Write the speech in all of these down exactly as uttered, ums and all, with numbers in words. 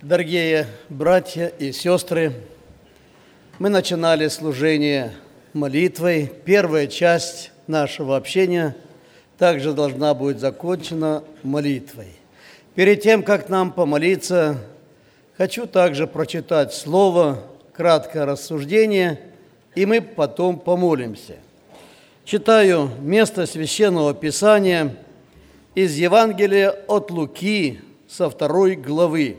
Дорогие братья и сестры, мы начинали служение молитвой. Первая часть нашего общения также должна быть закончена молитвой. Перед тем, как нам помолиться, хочу также прочитать слово, краткое рассуждение, и мы потом помолимся. Читаю место Священного Писания из Евангелия от Луки со второй главы.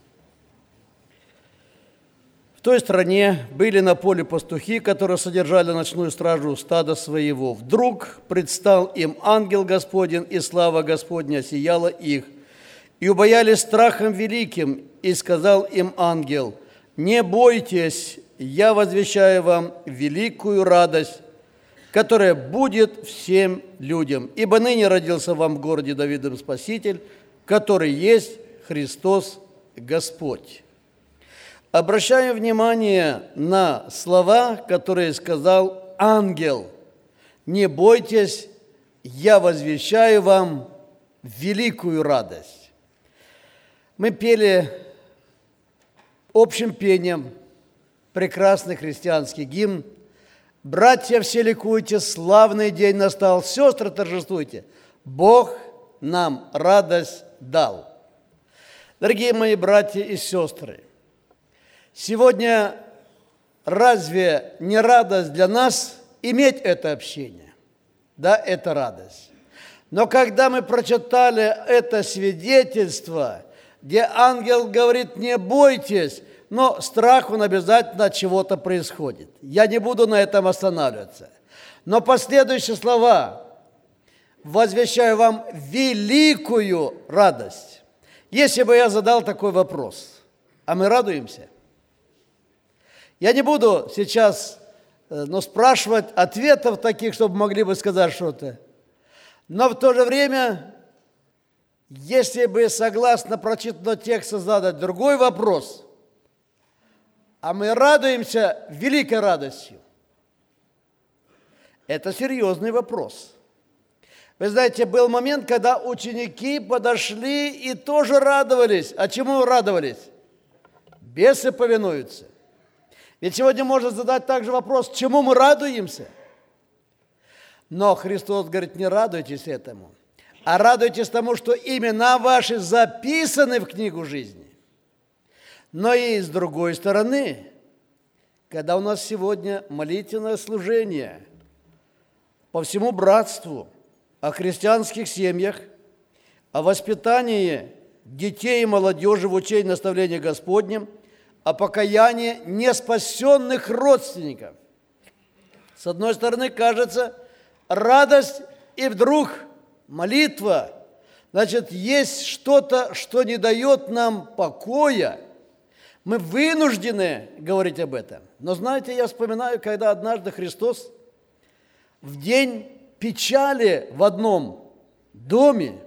В той стране были на поле пастухи, которые содержали ночную стражу стада своего. Вдруг предстал им ангел Господень, и слава Господня осияла их. И убоялись страхом великим, и сказал им ангел: «Не бойтесь, я возвещаю вам великую радость, которая будет всем людям. Ибо ныне родился вам в городе Давидом Спаситель, который есть Христос Господь». Обращаю внимание на слова, которые сказал ангел. «Не бойтесь, я возвещаю вам великую радость». Мы пели общим пением прекрасный христианский гимн. «Братья, все ликуйте, славный день настал, сестры, торжествуйте, Бог нам радость дал». Дорогие мои братья и сестры, сегодня разве не радость для нас иметь это общение? Да, это радость. Но когда мы прочитали это свидетельство, где ангел говорит: «Не бойтесь», но страх, он обязательно от чего-то происходит. Я не буду на этом останавливаться. Но последующие слова: «Возвещаю вам великую радость». Если бы я задал такой вопрос: а мы радуемся? Я не буду сейчас ну, спрашивать ответов таких, чтобы могли бы сказать что-то. Но в то же время, если бы согласно прочитанному тексту задать другой вопрос: а мы радуемся великой радостью? Это серьезный вопрос. Вы знаете, был момент, когда ученики подошли и тоже радовались. А чему радовались? Бесы повинуются. Ведь сегодня можно задать также вопрос: чему мы радуемся? Но Христос говорит: не радуйтесь этому, а радуйтесь тому, что имена ваши записаны в книгу жизни. Но и с другой стороны, когда у нас сегодня молитвенное служение по всему братству, о христианских семьях, о воспитании детей и молодежи в учении наставления Господнем, о покаянии неспасенных родственников. С одной стороны, кажется, радость, и вдруг молитва. Значит, есть что-то, что не дает нам покоя. Мы вынуждены говорить об этом. Но знаете, я вспоминаю, когда однажды Христос в день печали в одном доме,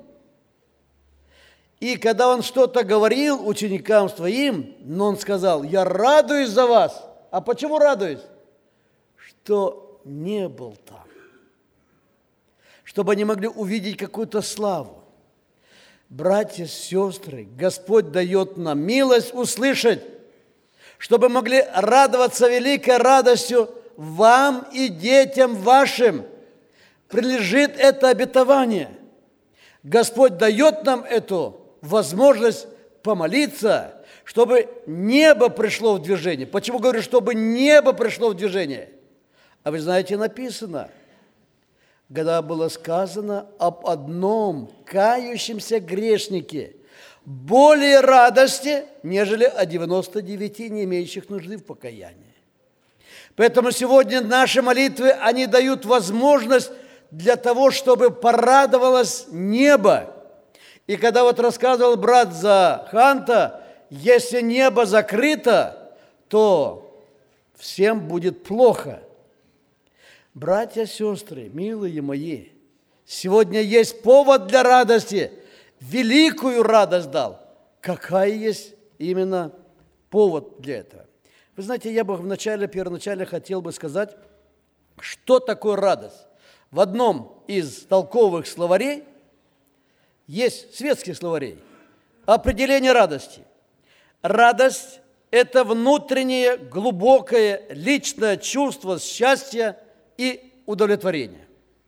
и когда Он что-то говорил ученикам своим, но Он сказал: «Я радуюсь за вас». А почему радуюсь? Что не был там. Чтобы они могли увидеть какую-то славу. Братья, сестры, Господь дает нам милость услышать, чтобы могли радоваться великой радостью вам и детям вашим. Прилежит это обетование. Господь дает нам эту возможность помолиться, чтобы небо пришло в движение. Почему говорю, чтобы небо пришло в движение? А вы знаете, написано, когда было сказано об одном кающемся грешнике, более радости, нежели о девяноста девяти, не имеющих нужды в покаянии. Поэтому сегодня наши молитвы, они дают возможность для того, чтобы порадовалось небо. И когда вот рассказывал брат за Ханта, если небо закрыто, то всем будет плохо. Братья, сестры, милые мои, сегодня есть повод для радости. Великую радость дал. Какая есть именно повод для этого? Вы знаете, я бы вначале, первоначально хотел бы сказать, что такое радость. В одном из толковых словарей, есть светских словарей, определение радости. Радость – это внутреннее, глубокое, личное чувство счастья и удовлетворения.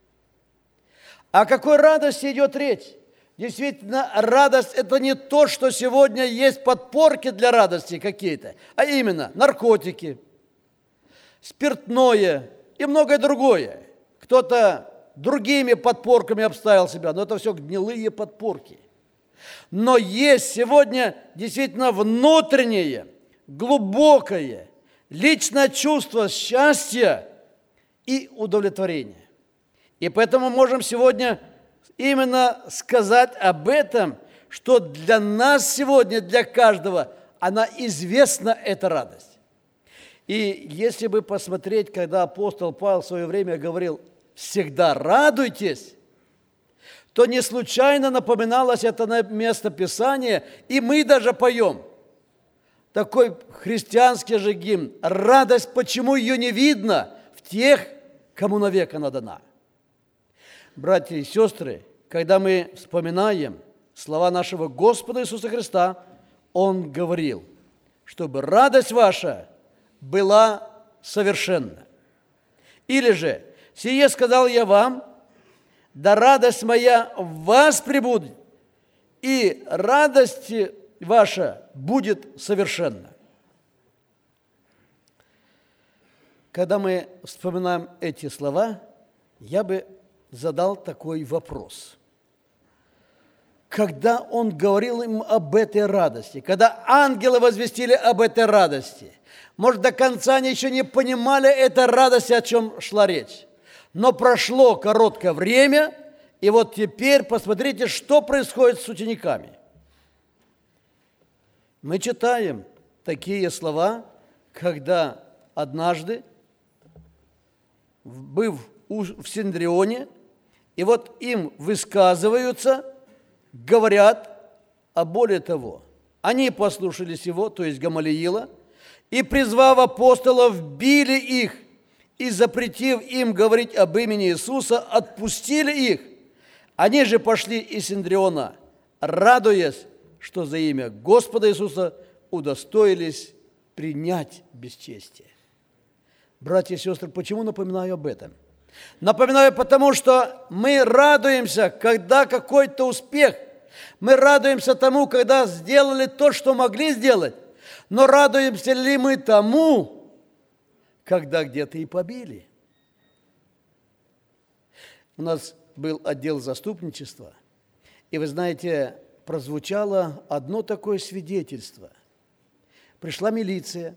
О какой радости идет речь? Действительно, радость – это не то, что сегодня есть подпорки для радости какие-то, а именно наркотики, спиртное и многое другое. Кто-то другими подпорками обставил себя, но это все гнилые подпорки. Но есть сегодня действительно внутреннее, глубокое, личное чувство счастья и удовлетворения. И поэтому можем сегодня именно сказать об этом, что для нас сегодня, для каждого, она известна, эта радость. И если бы посмотреть, когда апостол Павел в свое время говорил «всегда радуйтесь», то не случайно напоминалось это место Писания, и мы даже поем такой христианский же гимн «Радость, почему ее не видно в тех, кому навек она дана». Братья и сестры, когда мы вспоминаем слова нашего Господа Иисуса Христа, Он говорил, чтобы радость ваша была совершенна. Или же, сие сказал я вам, да радость моя в вас пребудет, и радость ваша будет совершенна. Когда мы вспоминаем эти слова, я бы задал такой вопрос. Когда он говорил им об этой радости, когда ангелы возвестили об этой радости, может, до конца они еще не понимали этой радости, о чем шла речь. Но прошло короткое время, и вот теперь посмотрите, что происходит с учениками. Мы читаем такие слова, когда однажды, быв в Синдрионе, и вот им высказываются, говорят, а более того, они послушались его, то есть Гамалиила, и, призвав апостолов, били их, и, запретив им говорить об имени Иисуса, отпустили их. Они же пошли из Синдриона, радуясь, что за имя Господа Иисуса удостоились принять бесчестие. Братья и сестры, почему напоминаю об этом? Напоминаю, потому что мы радуемся, когда какой-то успех. Мы радуемся тому, когда сделали то, что могли сделать. Но радуемся ли мы тому, когда где-то и побили? У нас был отдел заступничества, и вы знаете, прозвучало одно такое свидетельство. Пришла милиция,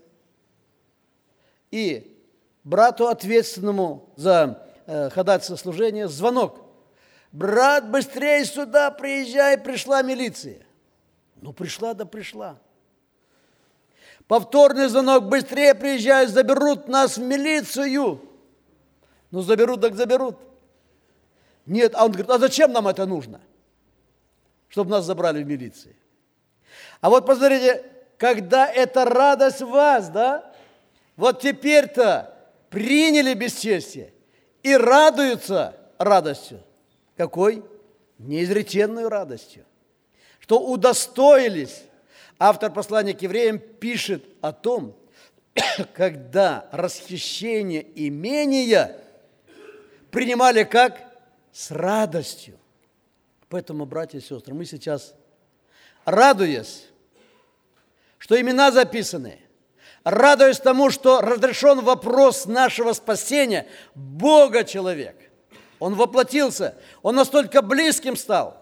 и брату, ответственному за э, ходатайство служения, звонок. «Брат, быстрее сюда приезжай, пришла милиция». Ну, пришла, да пришла. Повторный звонок: «Быстрее приезжай, заберут нас в милицию». Ну, заберут, так заберут. Нет, а он говорит: а зачем нам это нужно? Чтобы нас забрали в милиции. А вот посмотрите, когда эта радость в вас, да, вот теперь-то приняли бесчестие и радуются радостью. Какой? Неизреченной радостью. Что удостоились. Автор послания к евреям пишет о том, когда расхищение имения принимали как? С радостью. Поэтому, братья и сестры, мы сейчас, радуясь, что имена записаны, радуясь тому, что разрешен вопрос нашего спасения, Бога человек, Он воплотился, Он настолько близким стал,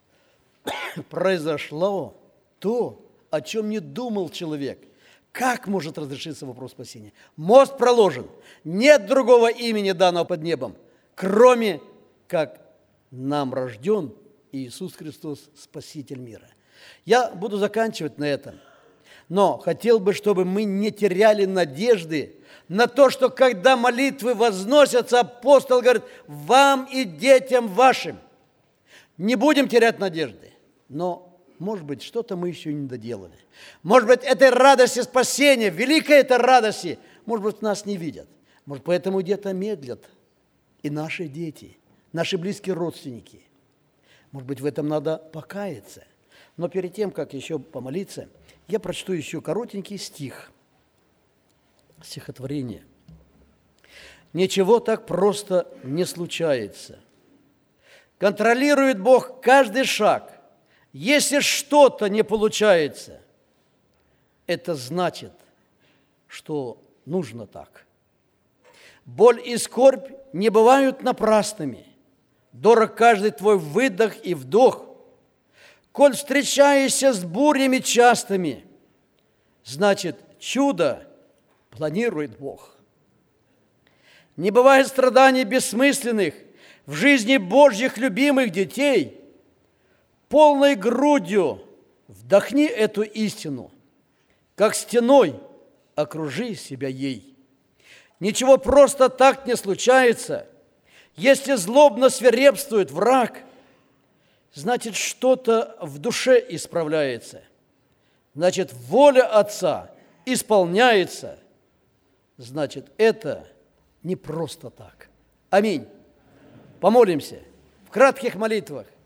произошло то, о чем не думал человек. Как может разрешиться вопрос спасения? Мост проложен. Нет другого имени данного под небом, кроме как нам рожден Иисус Христос, Спаситель мира. Я буду заканчивать на этом. Но хотел бы, чтобы мы не теряли надежды на то, что когда молитвы возносятся, апостол говорит: вам и детям вашим. Не будем терять надежды. Но может быть, что-то мы еще не доделали. Может быть, этой радости спасения, великой этой радости, может быть, нас не видят. Может, поэтому где-то медлят и наши дети, наши близкие родственники. Может быть, в этом надо покаяться. Но перед тем, как еще помолиться, Я прочту еще коротенький стих, стихотворение. «Ничего так просто не случается. Контролирует Бог каждый шаг. Если что-то не получается, это значит, что нужно так. Боль и скорбь не бывают напрасными. Дорог каждый твой выдох и вдох. Коль встречаешься с бурями частыми, значит, чудо планирует Бог. Не бывает страданий бессмысленных в жизни Божьих любимых детей. Полной грудью вдохни эту истину, как стеной окружи себя ей. Ничего просто так не случается. Если злобно свирепствует враг, значит, что-то в душе исправляется. Значит, воля Отца исполняется. Значит, это не просто так. Аминь. Помолимся в кратких молитвах.